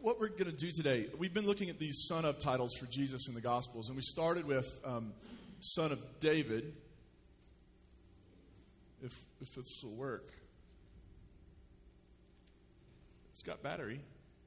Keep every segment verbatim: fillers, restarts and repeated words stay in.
what we're going to do today, we've been looking at these son of titles for Jesus in the Gospels, and we started with um, son of David. If if this will work. It's got battery.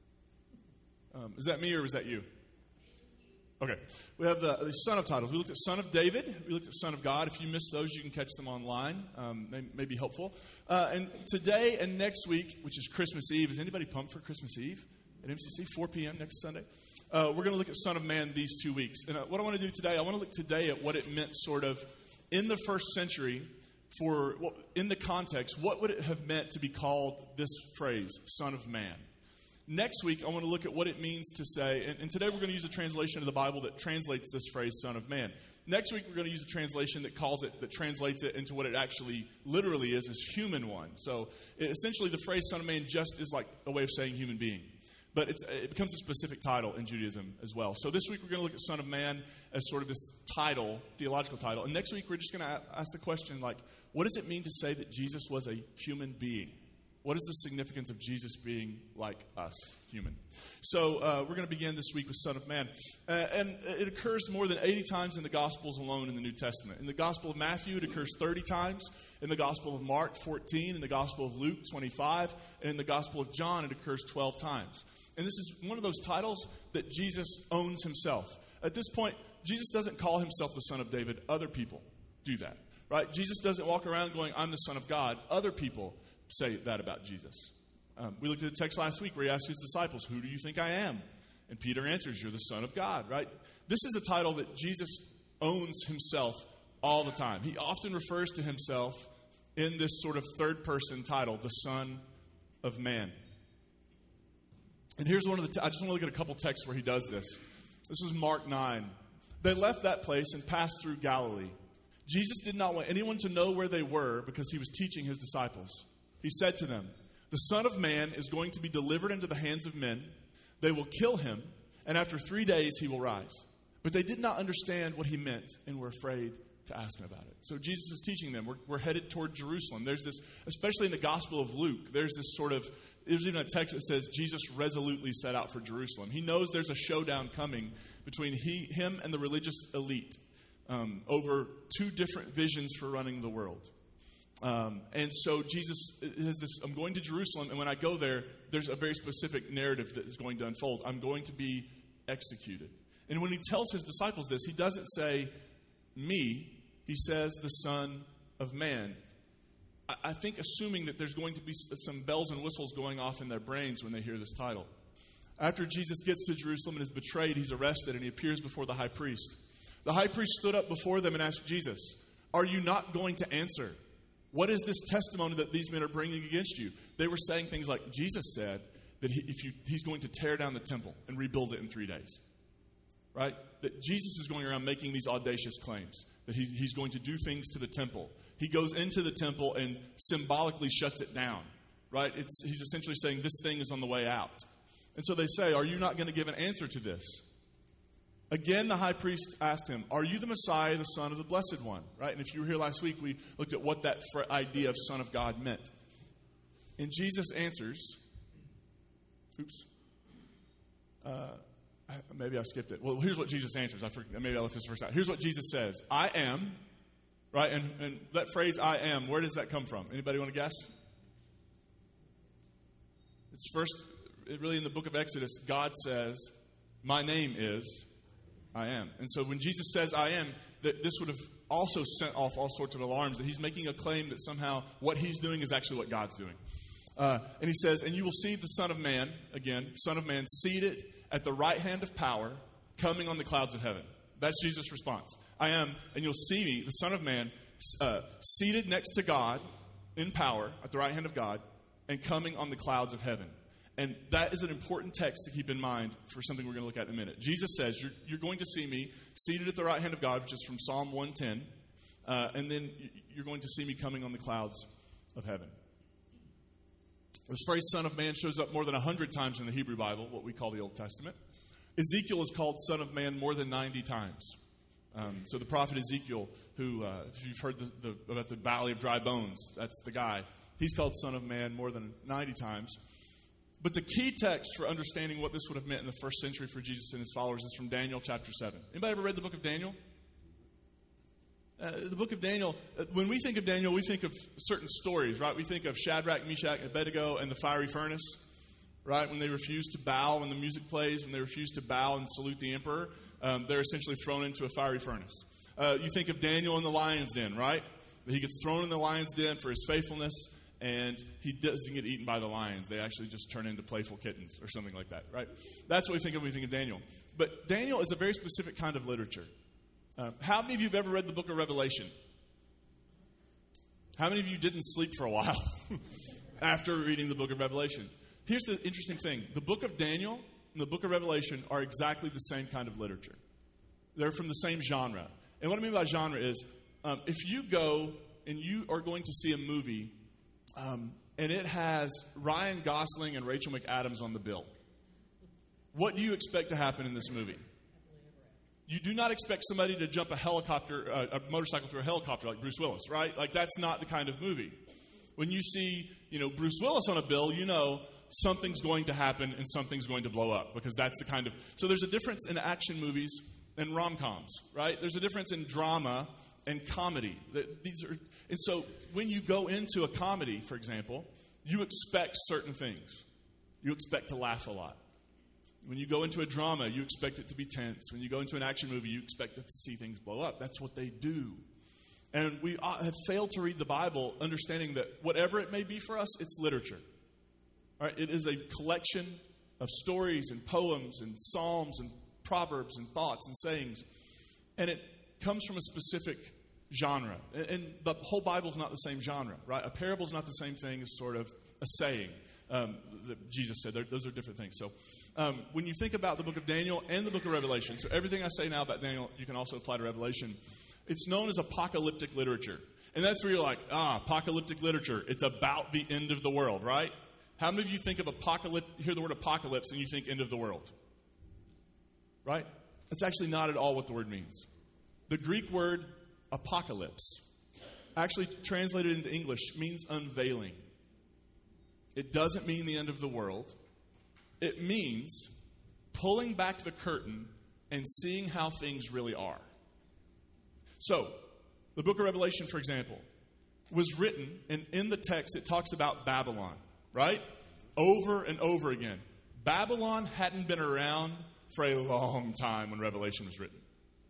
Um, is that me or was that you? Okay. We have the, the son of titles. We looked at son of David. We looked at son of God. If you missed those, you can catch them online. Um, they may be helpful. Uh, and today and next week, which is Christmas Eve. Is anybody pumped for Christmas Eve at M C C? four p.m. next Sunday. Uh, we're going to look at son of man these two weeks. And uh, what I want to do today, I want to look today at what it meant sort of in the first century for, well, in the context, what would it have meant to be called this phrase, son of man? Next week, I want to look at what it means to say, and, and today we're going to use a translation of the Bible that translates this phrase, son of man. Next week, we're going to use a translation that calls it, that translates it into what it actually literally is, as human one. So it, essentially, the phrase son of man just is like a way of saying human being. But it's, it becomes a specific title in Judaism as well. So this week, we're going to look at son of man as sort of this title, theological title. And next week, we're just going to ask the question, like, what does it mean to say that Jesus was a human being? What is the significance of Jesus being like us, human? So uh, we're going to begin this week with Son of Man. Uh, and it occurs more than eighty times in the Gospels alone in the New Testament. In the Gospel of Matthew, it occurs thirty times. In the Gospel of Mark, fourteen. In the Gospel of Luke, twenty-five. And in the Gospel of John, it occurs twelve times. And this is one of those titles that Jesus owns himself. At this point, Jesus doesn't call himself the Son of David. Other people do that, right? Jesus doesn't walk around going, I'm the Son of God. Other people say that about Jesus. Um, we looked at the text last week where he asked his disciples, who do you think I am? And Peter answers, you're the Son of God, right? This is a title that Jesus owns himself all the time. He often refers to himself in this sort of third person title, the Son of Man. And here's one of the, te- I just want to look at a couple texts where he does this. This is Mark nine. They left that place and passed through Galilee. Jesus did not want anyone to know where they were because he was teaching his disciples. He said to them, the Son of Man is going to be delivered into the hands of men. They will kill him, and after three days he will rise. But they did not understand what he meant and were afraid to ask him about it. So Jesus is teaching them. We're, we're headed toward Jerusalem. There's this, especially in the Gospel of Luke, there's this sort of, there's even a text that says Jesus resolutely set out for Jerusalem. He knows there's a showdown coming between he, him and the religious elite um, over two different visions for running the world. Um, and so Jesus has this, I'm going to Jerusalem, and when I go there, there's a very specific narrative that is going to unfold. I'm going to be executed. And when he tells his disciples this, he doesn't say, me, he says the Son of Man. I, I think assuming that there's going to be some bells and whistles going off in their brains when they hear this title. After Jesus gets to Jerusalem and is betrayed, he's arrested, and he appears before the high priest. The high priest stood up before them and asked Jesus, are you not going to answer? What is this testimony that these men are bringing against you? They were saying things like, Jesus said that he, if you, he's going to tear down the temple and rebuild it in three days. Right? That Jesus is going around making these audacious claims. That he, he's going to do things to the temple. He goes into the temple and symbolically shuts it down. Right? It's, he's essentially saying this thing is on the way out. And so they say, are you not going to give an answer to this? Again, the high priest asked him, are you the Messiah, the Son of the Blessed One? Right? And if you were here last week, we looked at what that idea of Son of God meant. And Jesus answers, oops, uh, maybe I skipped it. Well, here's what Jesus answers. I forget, maybe I left this first out. Here's what Jesus says. I am, right? And, and that phrase, I am, where does that come from? Anybody want to guess? It's first, really in the book of Exodus, God says, my name is I am. And so when Jesus says I am, that this would have also sent off all sorts of alarms that he's making a claim that somehow what he's doing is actually what God's doing. Uh, and he says, and you will see the Son of Man, again, Son of Man, seated at the right hand of power, coming on the clouds of heaven. That's Jesus' response. I am, and you'll see me, the Son of Man, uh, seated next to God in power at the right hand of God and coming on the clouds of heaven. And that is an important text to keep in mind for something we're going to look at in a minute. Jesus says, you're, you're going to see me seated at the right hand of God, which is from Psalm one ten. Uh, and then you're going to see me coming on the clouds of heaven. This phrase, Son of Man, shows up more than one hundred times in the Hebrew Bible, what we call the Old Testament. Ezekiel is called Son of Man more than ninety times. Um, so the prophet Ezekiel, who, uh, if you've heard the, the, about the Valley of Dry Bones, that's the guy. He's called Son of Man more than ninety times. But the key text for understanding what this would have meant in the first century for Jesus and his followers is from Daniel chapter seven. Anybody ever read the book of Daniel? Uh, the book of Daniel, uh, when we think of Daniel, we think of certain stories, right? We think of Shadrach, Meshach, and Abednego and the fiery furnace, right? When they refuse to bow when the music plays, when they refuse to bow and salute the emperor, um, they're essentially thrown into a fiery furnace. Uh, you think of Daniel in the lion's den, right? He gets thrown in the lion's den for his faithfulness, and he doesn't get eaten by the lions. They actually just turn into playful kittens or something like that, right? That's what we think of when we think of Daniel. But Daniel is a very specific kind of literature. Uh, how many of you have ever read the book of Revelation? How many of you didn't sleep for a while after reading the book of Revelation? Here's the interesting thing. The book of Daniel and the book of Revelation are exactly the same kind of literature. They're from the same genre. And what I mean by genre is, um, if you go and you are going to see a movie um, and it has Ryan Gosling and Rachel McAdams on the bill, what do you expect to happen in this movie? You do not expect somebody to jump a helicopter, uh, a motorcycle through a helicopter like Bruce Willis, right? Like, that's not the kind of movie. When you see, you know, Bruce Willis on a bill, you know something's going to happen and something's going to blow up, because that's the kind of... So there's a difference in action movies and rom-coms, right? There's a difference in drama and comedy. These are, and so when you go into a comedy, for example, you expect certain things. You expect to laugh a lot. When you go into a drama, you expect it to be tense. When you go into an action movie, you expect it to see things blow up. That's what they do. And we have failed to read the Bible, understanding that whatever it may be for us, it's literature. All right? It is a collection of stories and poems and psalms and proverbs and thoughts and sayings. And it comes from a specific genre. And the whole Bible is not the same genre, right? A parable is not the same thing as sort of a saying. Um, that Jesus said. Those are different things. So um, when you think about the book of Daniel and the book of Revelation, so everything I say now about Daniel, you can also apply to Revelation. It's known as apocalyptic literature. And that's where you're like, ah, apocalyptic literature. It's about the end of the world, right? How many of you think of apocalypse, hear the word apocalypse, and you think end of the world? Right? That's actually not at all what the word means. The Greek word apocalypse, actually translated into English, means unveiling. It doesn't mean the end of the world. It means pulling back the curtain and seeing how things really are. So, the book of Revelation, for example, was written, and in the text it talks about Babylon, right? Over and over again. Babylon hadn't been around for a long time when Revelation was written.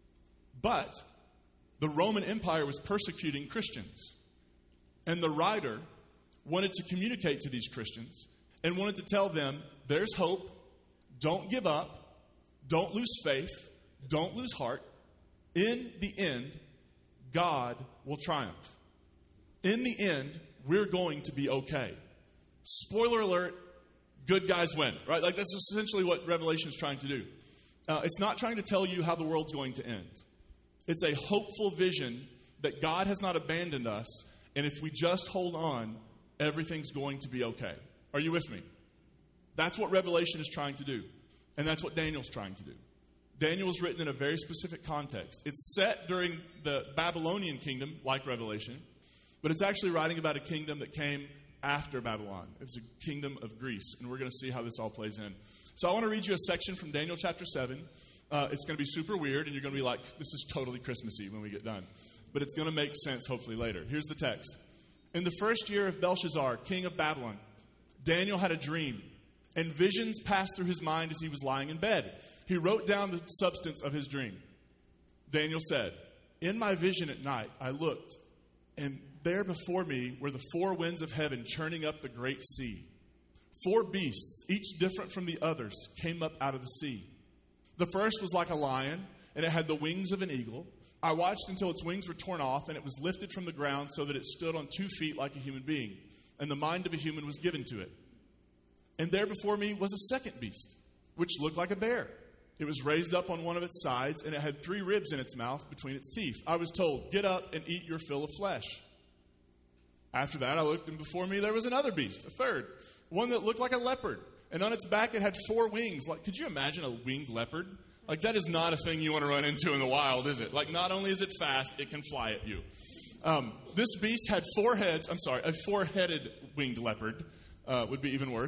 But the Roman Empire was persecuting Christians. And the writer wanted to communicate to these Christians and wanted to tell them, there's hope, don't give up, don't lose faith, don't lose heart. In the end, God will triumph. In the end, we're going to be okay. Spoiler alert, good guys win, right? Like, that's essentially what Revelation is trying to do. Uh, it's not trying to tell you how the world's going to end. It's a hopeful vision that God has not abandoned us, and if we just hold on, everything's going to be okay. Are you with me? That's what Revelation is trying to do. And that's what Daniel's trying to do. Daniel was written in a very specific context. It's set during the Babylonian kingdom, like Revelation, but it's actually writing about a kingdom that came after Babylon. It was a kingdom of Greece, and we're going to see how this all plays in. So I want to read you a section from Daniel chapter seven. Uh, it's going to be super weird, and you're going to be like, this is totally Christmassy when we get done. But it's going to make sense, hopefully, later. Here's the text. In the first year of Belshazzar, king of Babylon, Daniel had a dream, and visions passed through his mind as he was lying in bed. He wrote down the substance of his dream. Daniel said, in my vision at night, I looked, and there before me were the four winds of heaven churning up the great sea. Four beasts, each different from the others, came up out of the sea. The first was like a lion, and it had the wings of an eagle. I watched until its wings were torn off, and it was lifted from the ground so that it stood on two feet like a human being, and the mind of a human was given to it. And there before me was a second beast, which looked like a bear. It was raised up on one of its sides, and it had three ribs in its mouth between its teeth. I was told, get up and eat your fill of flesh. After that, I looked, and before me there was another beast, a third, one that looked like a leopard. And on its back it had four wings. Like, could you imagine a winged leopard? Like, that is not a thing you want to run into in the wild, is it? Like, not only is it fast, it can fly at you. Um, this beast had four heads. I'm sorry, a four-headed winged leopard uh, would be even worse.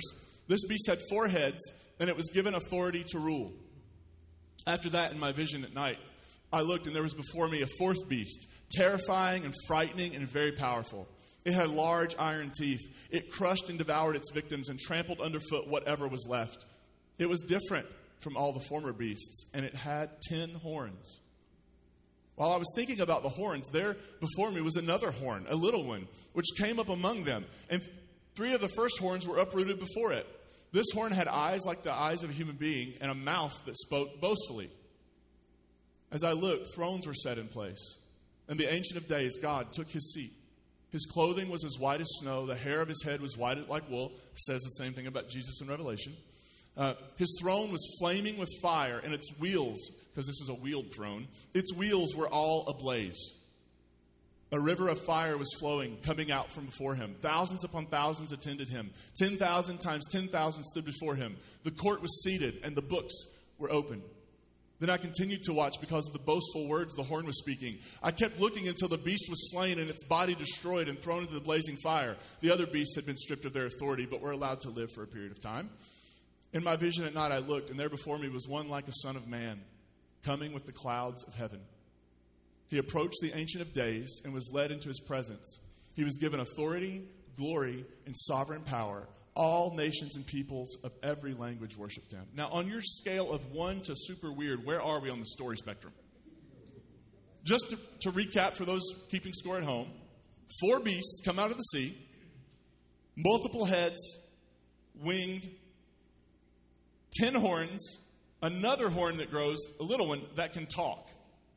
This beast had four heads, and it was given authority to rule. After that, in my vision at night, I looked, and there was before me a fourth beast, terrifying and frightening and very powerful. It had large iron teeth. It crushed and devoured its victims and trampled underfoot whatever was left. It was different from all the former beasts, and it had ten horns. While I was thinking about the horns, there before me was another horn, a little one, which came up among them, and three of the first horns were uprooted before it. This horn had eyes like the eyes of a human being and a mouth that spoke boastfully. As I looked, thrones were set in place, and the Ancient of Days, God, took his seat. His clothing was as white as snow. The hair of his head was white like wool. It says the same thing about Jesus in Revelation. Uh, his throne was flaming with fire, and its wheels, because this is a wheeled throne, its wheels were all ablaze. A river of fire was flowing, coming out from before him. Thousands upon thousands attended him. Ten thousand times ten thousand stood before him. The court was seated, and the books were open. Then I continued to watch because of the boastful words the horn was speaking. I kept looking until the beast was slain and its body destroyed and thrown into the blazing fire. The other beasts had been stripped of their authority, but were allowed to live for a period of time. In my vision at night I looked, and there before me was one like a son of man, coming with the clouds of heaven. He approached the Ancient of Days and was led into his presence. He was given authority, glory, and sovereign power. All nations and peoples of every language worshiped him. Now, on your scale of one to super weird, where are we on the story spectrum? Just to, to recap for those keeping score at home, four beasts come out of the sea, multiple heads, winged, ten horns, another horn that grows, a little one that can talk.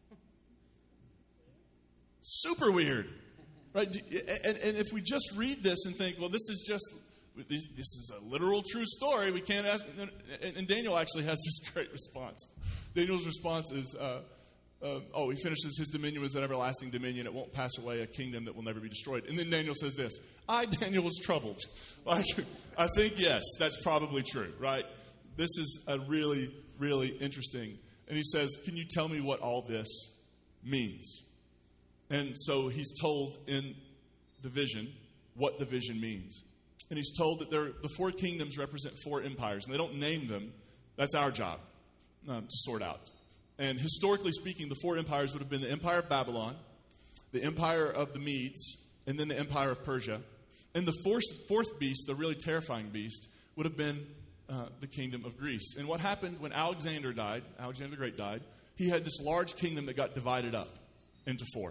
Super weird, right? And, and if we just read this and think, well, this is just... This is a literal true story. We can't ask. And Daniel actually has this great response. Daniel's response is, uh, uh, oh, he finishes, his dominion was an everlasting dominion. It won't pass away, a kingdom that will never be destroyed. And then Daniel says this, I, Daniel, was troubled. Like, I think, yes, that's probably true, right? This is a really, really interesting. And he says, can you tell me what all this means? And so he's told in the vision what the vision means. And he's told that the four kingdoms represent four empires. And they don't name them. That's our job um, to sort out. And historically speaking, the four empires would have been the Empire of Babylon, the Empire of the Medes, and then the Empire of Persia. And the fourth, fourth beast, the really terrifying beast, would have been uh, the kingdom of Greece. And what happened when Alexander died, Alexander the Great died, he had this large kingdom that got divided up into four.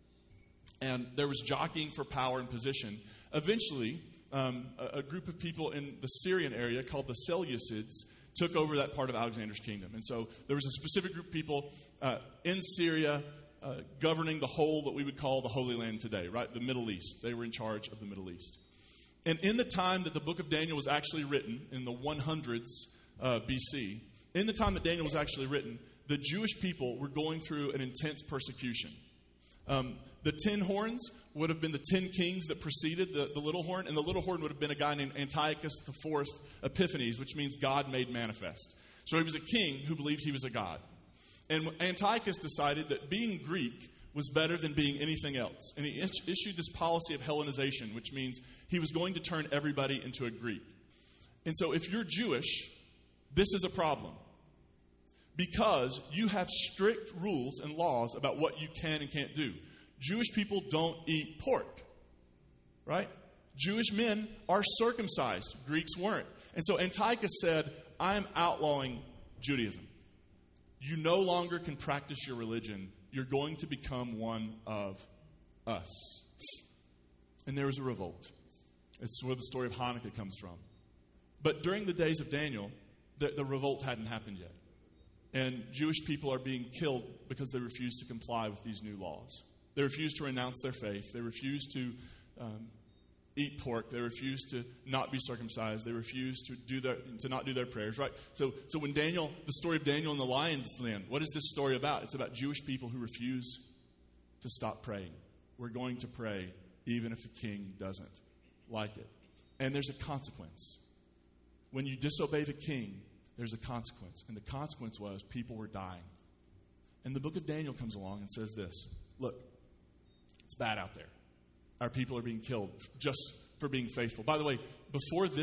And there was jockeying for power and position. Eventually... Um, a, a group of people in the Syrian area called the Seleucids took over that part of Alexander's kingdom. And so there was a specific group of people uh, in Syria uh, governing the whole that we would call the Holy Land today, right? The Middle East. They were in charge of the Middle East. And in the time that the book of Daniel was actually written, in the hundreds uh, B C, in the time that Daniel was actually written, the Jewish people were going through an intense persecution. Um, the ten horns would have been the ten kings that preceded the, the little horn, and the little horn would have been a guy named Antiochus the Fourth Epiphanes, which means God made manifest. So he was a king who believed he was a god. And Antiochus decided that being Greek was better than being anything else. And he is- issued this policy of Hellenization, which means he was going to turn everybody into a Greek. And so if you're Jewish, this is a problem. Because you have strict rules and laws about what you can and can't do. Jewish people don't eat pork, right? Jewish men are circumcised. Greeks weren't. And so Antiochus said, I am outlawing Judaism. You no longer can practice your religion. You're going to become one of us. And there was a revolt. It's where the story of Hanukkah comes from. But during the days of Daniel, the, the revolt hadn't happened yet. And Jewish people are being killed because they refuse to comply with these new laws. They refuse to renounce their faith. They refuse to um, eat pork. They refuse to not be circumcised. They refuse to do their, to not do their prayers. Right. So, so when Daniel, the story of Daniel in the lion's den, what is this story about? It's about Jewish people who refuse to stop praying. We're going to pray even if the king doesn't like it. And there's a consequence. When you disobey the king, there's a consequence. And the consequence was people were dying. And the book of Daniel comes along and says this. Look, it's bad out there. Our people are being killed just for being faithful. By the way, before this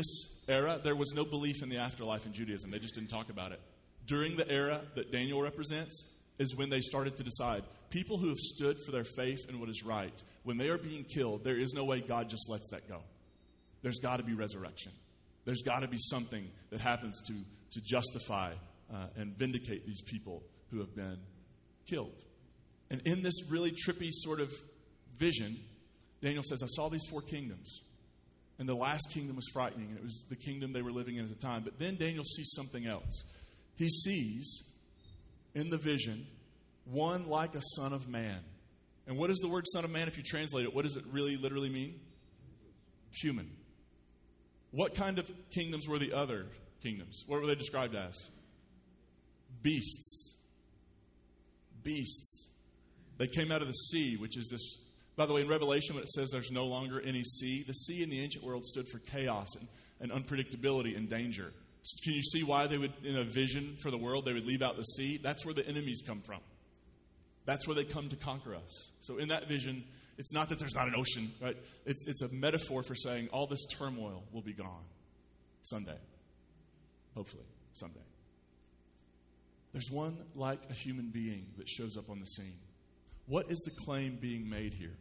era, there was no belief in the afterlife in Judaism. They just didn't talk about it. During the era that Daniel represents is when they started to decide, people who have stood for their faith and what is right, when they are being killed, there is no way God just lets that go. There's got to be resurrection. There's got to be something that happens to, to justify uh, and vindicate these people who have been killed. And in this really trippy sort of vision, Daniel says, I saw these four kingdoms. And the last kingdom was frightening, and it was the kingdom they were living in at the time. But then Daniel sees something else. He sees in the vision one like a son of man. And what is the word son of man? If you translate it, what does it really literally mean? Human. What kind of kingdoms were the other kingdoms? What were they described as? Beasts. Beasts. They came out of the sea, which is this. By the way, in Revelation, when it says there's no longer any sea, the sea in the ancient world stood for chaos and, and unpredictability and danger. So can you see why they would, in a vision for the world, they would leave out the sea? That's where the enemies come from. That's where they come to conquer us. So in that vision, it's not that there's not an ocean, right? It's, it's a metaphor for saying all this turmoil will be gone someday. Hopefully, someday. There's one like a human being that shows up on the scene. What is the claim being made here?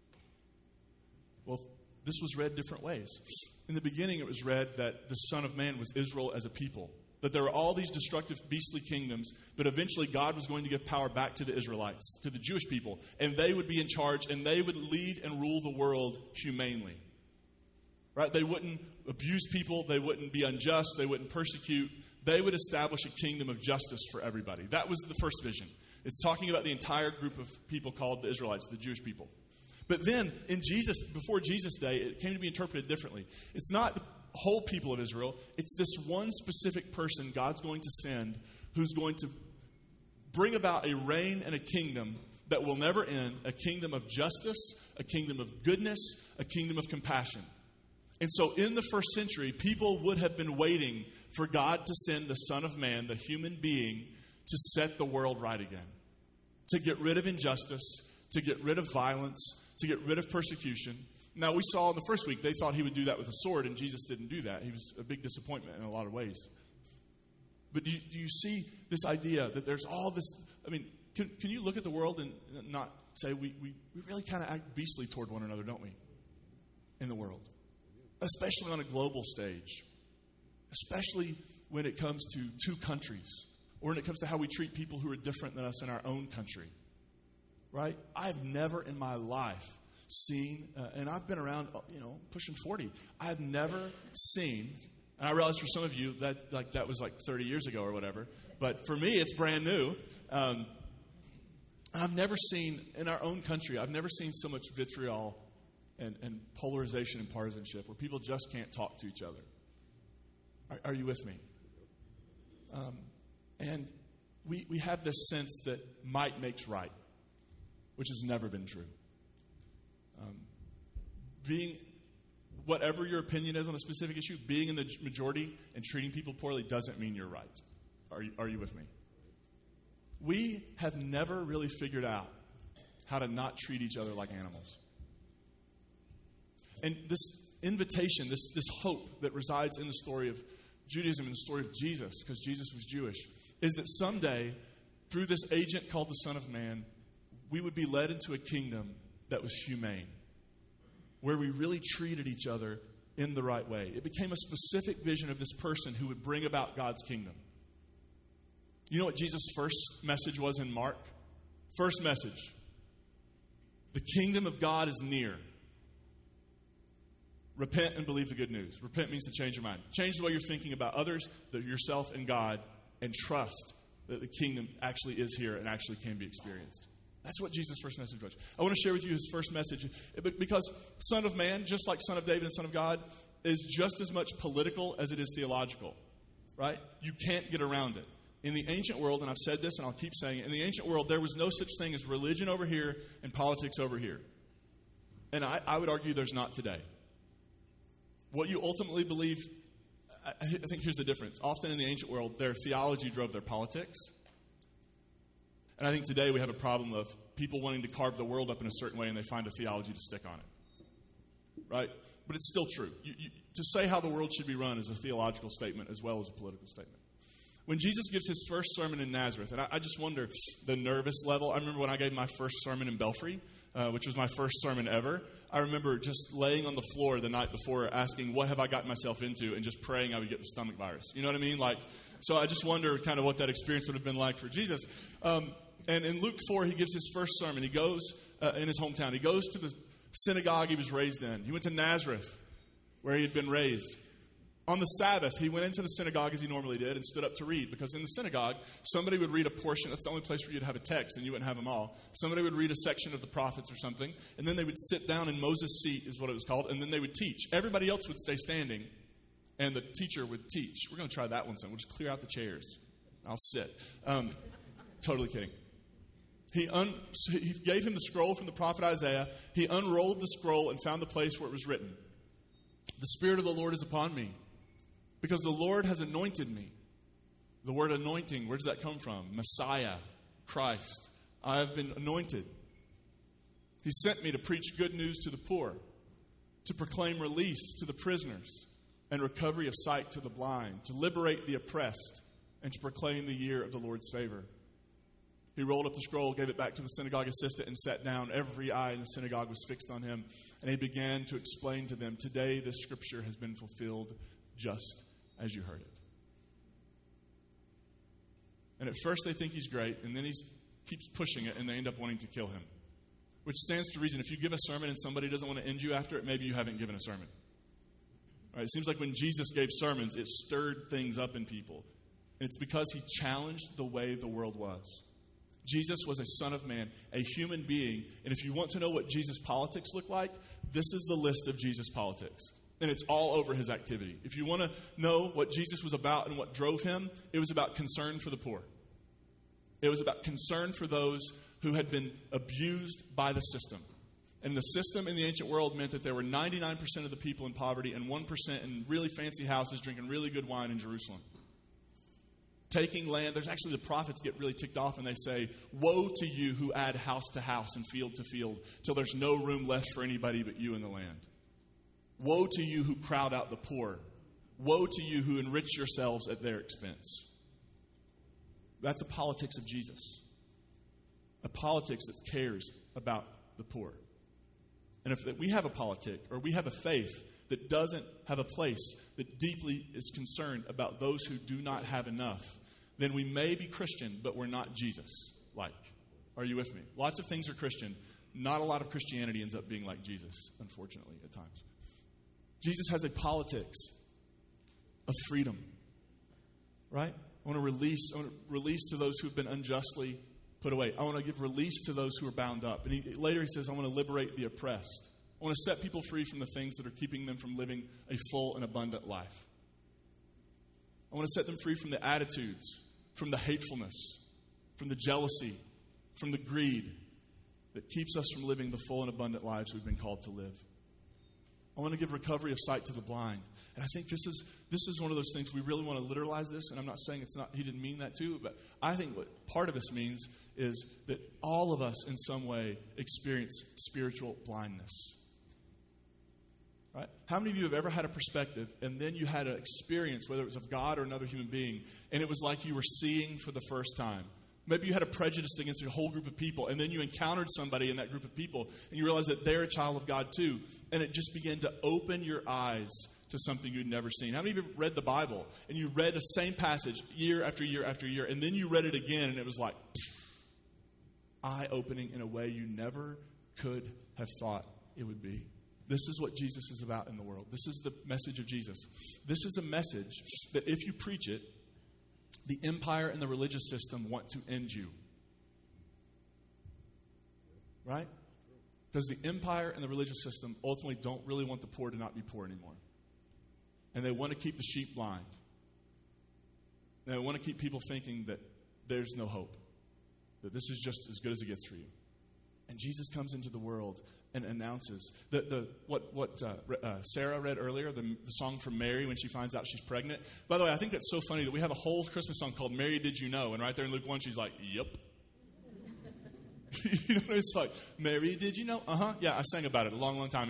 Well, this was read different ways. In the beginning, it was read that the Son of Man was Israel as a people. That there were all these destructive, beastly kingdoms, but eventually God was going to give power back to the Israelites, to the Jewish people, and they would be in charge, and they would lead and rule the world humanely. Right? They wouldn't abuse people, they wouldn't be unjust, they wouldn't persecute. They would establish a kingdom of justice for everybody. That was the first vision. It's talking about the entire group of people called the Israelites, the Jewish people. But then, in Jesus, before Jesus' day, it came to be interpreted differently. It's not the whole people of Israel. It's this one specific person God's going to send who's going to bring about a reign and a kingdom that will never end, a kingdom of justice, a kingdom of goodness, a kingdom of compassion. And so in the first century, people would have been waiting for God to send the Son of Man, the human being, to set the world right again, to get rid of injustice, to get rid of violence, to get rid of persecution. Now, we saw in the first week, they thought he would do that with a sword, and Jesus didn't do that. He was a big disappointment in a lot of ways. But do you, do you see this idea that there's all this? I mean, can, can you look at the world and not say we, we, we really kind of act beastly toward one another, don't we, in the world? Especially on a global stage. Especially when it comes to two countries. Or when it comes to how we treat people who are different than us in our own country. Right? I've never in my life seen, uh, and I've been around, you know, pushing forty. I've never seen, and I realize for some of you that like that was like thirty years ago or whatever, but for me it's brand new. Um, and I've never seen, in our own country, I've never seen so much vitriol and, and polarization and partisanship where people just can't talk to each other. Are, are you with me? Um, and we we have this sense that might makes right, which has never been true. Um, being, whatever your opinion is on a specific issue, being in the majority and treating people poorly doesn't mean you're right. Are you, are you with me? We have never really figured out how to not treat each other like animals. And this invitation, this, this hope that resides in the story of Judaism and the story of Jesus, because Jesus was Jewish, is that someday, through this agent called the Son of Man, we would be led into a kingdom that was humane, where we really treated each other in the right way. It became a specific vision of this person who would bring about God's kingdom. You know what Jesus' first message was in Mark? First message. The kingdom of God is near. Repent and believe the good news. Repent means to change your mind. Change the way you're thinking about others, yourself, and God, and trust that the kingdom actually is here and actually can be experienced. That's what Jesus' first message was. I want to share with you his first message because Son of Man, just like Son of David and Son of God, is just as much political as it is theological, right? You can't get around it. In the ancient world, and I've said this and I'll keep saying it, in the ancient world, there was no such thing as religion over here and politics over here. And I, I would argue there's not today. What you ultimately believe, I, I think here's the difference. Often in the ancient world, their theology drove their politics. And I think today we have a problem of people wanting to carve the world up in a certain way and they find a theology to stick on it. right? But it's still true. You, you, to say how the world should be run is a theological statement as well as a political statement. When Jesus gives his first sermon in Nazareth, and I, I just wonder the nervous level. I remember when I gave my first sermon in Belfry, uh, which was my first sermon ever. I remember just laying on the floor the night before asking, what have I gotten myself into? And just praying I would get the stomach virus. You know what I mean? Like, so I just wonder kind of what that experience would have been like for Jesus. Um, and in Luke four, he gives his first sermon. He goes uh, in his hometown. He goes to the synagogue he was raised in. He went to Nazareth, where he had been raised. On the Sabbath, he went into the synagogue as he normally did and stood up to read. Because in the synagogue, somebody would read a portion. That's the only place where you'd have a text, and you wouldn't have them all. Somebody would read a section of the prophets or something, and then they would sit down in Moses' seat, is what it was called, and then they would teach. Everybody else would stay standing, and the teacher would teach. We're going to try that one soon. We'll just clear out the chairs. I'll sit. Um, totally kidding. He, un- he gave him the scroll from the prophet Isaiah. He unrolled the scroll and found the place where it was written. The Spirit of the Lord is upon me, because the Lord has anointed me. The word anointing, where does that come from? Messiah, Christ. I have been anointed. He sent me to preach good news to the poor, to proclaim release to the prisoners, and recovery of sight to the blind, to liberate the oppressed, and to proclaim the year of the Lord's favor. He rolled up the scroll, gave it back to the synagogue assistant, and sat down. Every eye in the synagogue was fixed on him. And he began to explain to them, today this scripture has been fulfilled just as you heard it. And at first they think he's great, and then he keeps pushing it, and they end up wanting to kill him. Which stands to reason, if you give a sermon and somebody doesn't want to end you after it, maybe you haven't given a sermon. Right? It seems like when Jesus gave sermons, it stirred things up in people. And it's because he challenged the way the world was. Jesus was a son of man, a human being. And if you want to know what Jesus' politics look like, this is the list of Jesus' politics. And it's all over his activity. If you want to know what Jesus was about and what drove him, it was about concern for the poor. It was about concern for those who had been abused by the system. And the system in the ancient world meant that there were ninety-nine percent of the people in poverty and one percent in really fancy houses drinking really good wine in Jerusalem. Taking land, there's actually the prophets get really ticked off and they say, woe to you who add house to house and field to field till there's no room left for anybody but you in the land. Woe to you who crowd out the poor. Woe to you who enrich yourselves at their expense. That's a politics of Jesus. A politics that cares about the poor. And if we have a politic or we have a faith that doesn't have a place that deeply is concerned about those who do not have enough, then we may be Christian, but we're not Jesus-like. Are you with me? Lots of things are Christian. Not a lot of Christianity ends up being like Jesus, unfortunately, at times. Jesus has a politics of freedom, right? I want to release, I want to release to those who have been unjustly put away. I want to give release to those who are bound up. And he, later he says, I want to liberate the oppressed. I want to set people free from the things that are keeping them from living a full and abundant life. I want to set them free from the attitudes, from the hatefulness, from the jealousy, from the greed that keeps us from living the full and abundant lives we've been called to live. I want to give recovery of sight to the blind. And I think this is this is one of those things we really want to literalize this. And I'm not saying it's not, he didn't mean that too. But I think what part of this means is that all of us in some way experience spiritual blindness. Right? How many of you have ever had a perspective and then you had an experience, whether it was of God or another human being, and it was like you were seeing for the first time? Maybe you had a prejudice against a whole group of people, and then you encountered somebody in that group of people, and you realized that they're a child of God too. And it just began to open your eyes to something you'd never seen. How many of you have read the Bible, and you read the same passage year after year after year, and then you read it again, and it was like eye-opening in a way you never could have thought it would be? This is what Jesus is about in the world. This is the message of Jesus. This is a message that if you preach it, the empire and the religious system want to end you. Right? Because the empire and the religious system ultimately don't really want the poor to not be poor anymore. And they want to keep the sheep blind. They want to keep people thinking that there's no hope. That this is just as good as it gets for you. And Jesus comes into the world and announces the, the what what uh, uh, Sarah read earlier, the, the song from Mary when she finds out she's pregnant. By the way, I think that's so funny that we have a whole Christmas song called Mary Did You Know? And right there in Luke one, she's like, yep. You know, it's like, Mary, did you know? Uh-huh. Yeah, I sang about it a long, long time ago.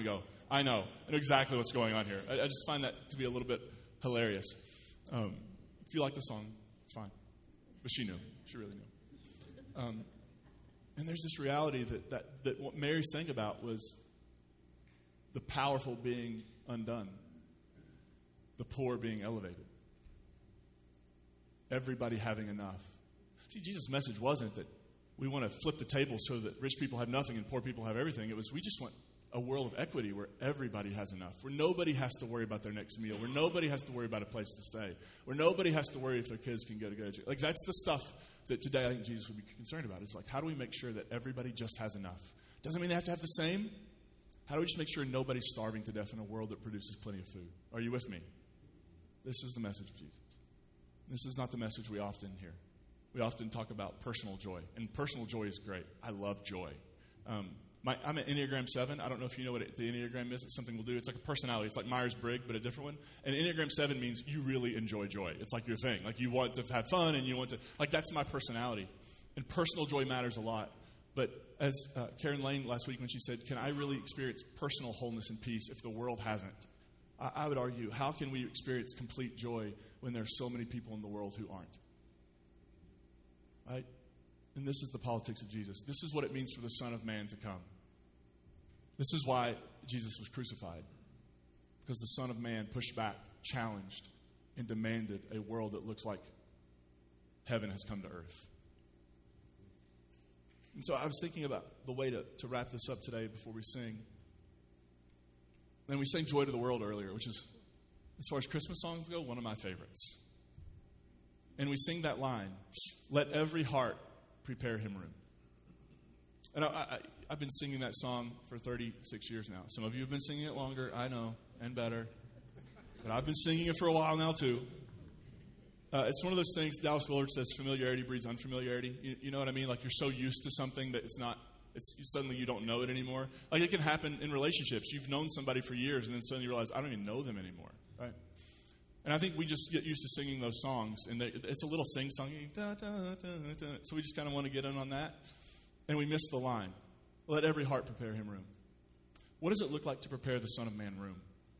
I know. I know exactly what's going on here. I, I just find that to be a little bit hilarious. Um, if you like the song, it's fine. But she knew. She really knew. Um, and there's this reality that, that, that what Mary sang about was the powerful being undone, the poor being elevated, everybody having enough. See, Jesus' message wasn't that we want to flip the table so that rich people have nothing and poor people have everything. It was we just want a world of equity where everybody has enough, where nobody has to worry about their next meal, where nobody has to worry about a place to stay, where nobody has to worry if their kids can go to go to. Like, that's the stuff that today I think Jesus would be concerned about. It's like, how do we make sure that everybody just has enough? Doesn't mean they have to have the same. How do we just make sure nobody's starving to death in a world that produces plenty of food? Are you with me? This is the message of Jesus. This is not the message we often hear. We often talk about personal joy, and personal joy is great. I love joy. Um, my, I'm an Enneagram seven. I don't know if you know what it, the Enneagram is. It's something we'll do. It's like a personality. It's like Myers-Briggs, but a different one. And Enneagram seven means you really enjoy joy. It's like your thing. Like you want to have fun, and you want to, like that's my personality. And personal joy matters a lot. But as uh, Karen Lane last week when she said, can I really experience personal wholeness and peace if the world hasn't? I, I would argue, how can we experience complete joy when there are so many people in the world who aren't? Right? And this is the politics of Jesus. This is what it means for the Son of Man to come. This is why Jesus was crucified. Because the Son of Man pushed back, challenged, and demanded a world that looks like heaven has come to earth. And so I was thinking about the way to, to wrap this up today before we sing. And we sang Joy to the World earlier, which is, as far as Christmas songs go, one of my favorites. And we sing that line, let every heart prepare him room. And I, I, I've been singing that song for thirty-six years now. Some of you have been singing it longer, I know, and better. But I've been singing it for a while now, too. Uh, it's one of those things, Dallas Willard says, familiarity breeds unfamiliarity. You, you know what I mean? Like you're so used to something that it's not, it's suddenly you don't know it anymore. Like it can happen in relationships. You've known somebody for years, and then suddenly you realize, I don't even know them anymore, right? And I think we just get used to singing those songs, and they, it's a little sing-songy. Da, da, da, da. So we just kind of want to get in on that, and we miss the line. Let every heart prepare him room. What does it look like to prepare the Son of Man room?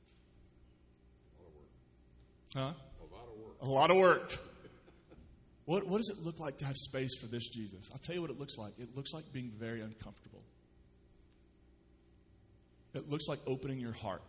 A lot of work. Huh? A lot of work. A lot of work. What, what does it look like to have space for this Jesus? I'll tell you what it looks like. It looks like being very uncomfortable. It looks like opening your heart.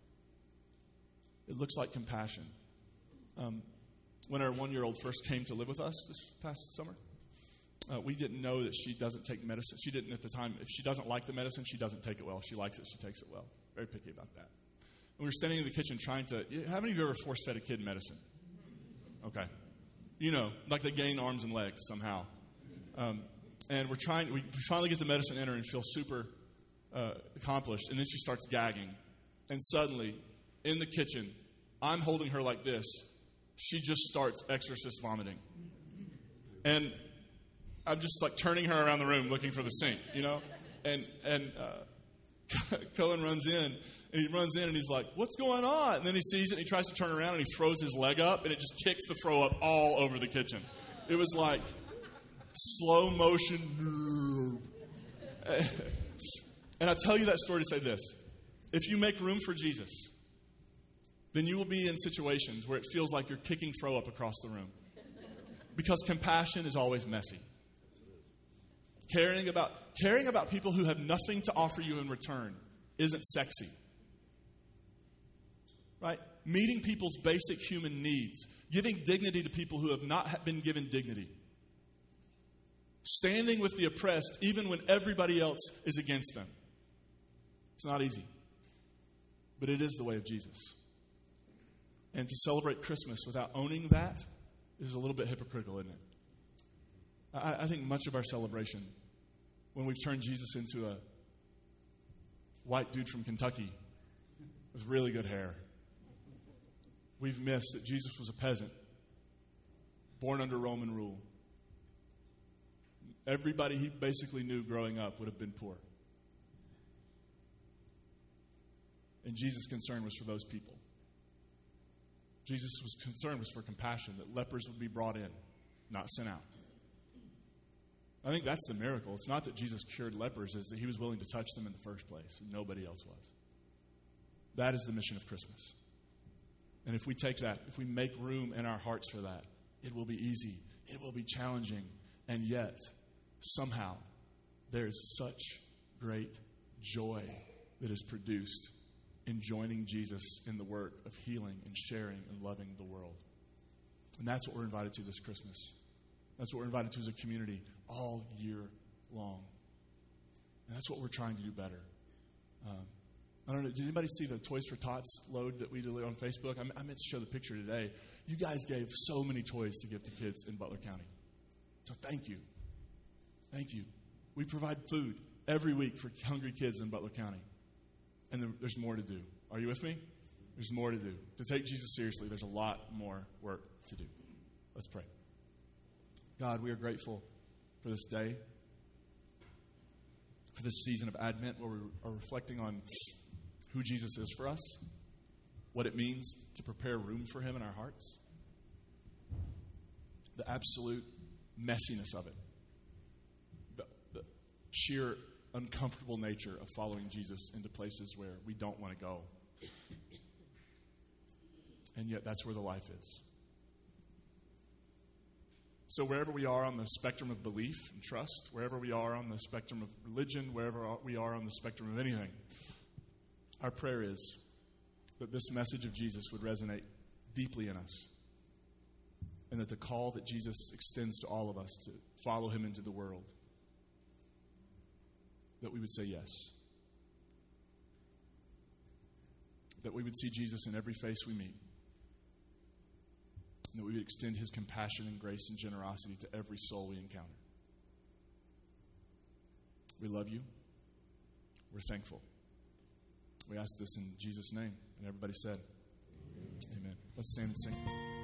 It looks like compassion. Um, when our one-year-old first came to live with us this past summer, uh, we didn't know that she doesn't take medicine. She didn't at the time. If she doesn't like the medicine, she doesn't take it well. If she likes it, she takes it well. Very picky about that. And we were standing in the kitchen trying to... How many of you ever force-fed a kid medicine? Okay. You know, like they gain arms and legs somehow. Um, and we're trying... We finally get the medicine in her and feel super uh, accomplished. And then she starts gagging. And suddenly, in the kitchen, I'm holding her like this. She just starts exorcist vomiting. And I'm just like turning her around the room looking for the sink, you know? And and uh, Cohen runs in, and he runs in and he's like, what's going on? And then he sees it and he tries to turn around and he throws his leg up and it just kicks the throw up all over the kitchen. It was like slow motion. And I tell you that story to say this. If you make room for Jesus, then you will be in situations where it feels like you're kicking throw up across the room. Because compassion is always messy. Caring about, caring about people who have nothing to offer you in return isn't sexy. Right? Meeting people's basic human needs. Giving dignity to people who have not been given dignity. Standing with the oppressed even when everybody else is against them. It's not easy. But it is the way of Jesus. And to celebrate Christmas without owning that is a little bit hypocritical, isn't it? I, I think much of our celebration, when we've turned Jesus into a white dude from Kentucky with really good hair, we've missed that Jesus was a peasant, born under Roman rule. Everybody he basically knew growing up would have been poor. And Jesus' concern was for those people. Jesus' was concern was for compassion, that lepers would be brought in, not sent out. I think that's the miracle. It's not that Jesus cured lepers, it's that he was willing to touch them in the first place, and nobody else was. That is the mission of Christmas. And if we take that, if we make room in our hearts for that, it will be easy. It will be challenging. And yet, somehow, there is such great joy that is produced in joining Jesus in the work of healing and sharing and loving the world. And that's what we're invited to this Christmas. That's what we're invited to as a community all year long. And that's what we're trying to do better. Um, I don't know, did anybody see the Toys for Tots load that we did on Facebook? I, I meant to show the picture today. You guys gave so many toys to give to kids in Butler County. So thank you. Thank you. We provide food every week for hungry kids in Butler County. And there, there's more to do. Are you with me? There's more to do. To take Jesus seriously, there's a lot more work to do. Let's pray. God, we are grateful for this day, for this season of Advent where we are reflecting on who Jesus is for us, what it means to prepare room for him in our hearts, the absolute messiness of it, the, the sheer uncomfortable nature of following Jesus into places where we don't want to go. And yet that's where the life is. So wherever we are on the spectrum of belief and trust, wherever we are on the spectrum of religion, wherever we are on the spectrum of anything, our prayer is that this message of Jesus would resonate deeply in us, and that the call that Jesus extends to all of us to follow him into the world, that we would say yes. That we would see Jesus in every face we meet. And that we would extend his compassion and grace and generosity to every soul we encounter. We love you. We're thankful. We ask this in Jesus' name. And everybody said, Amen. Amen. Let's stand and sing.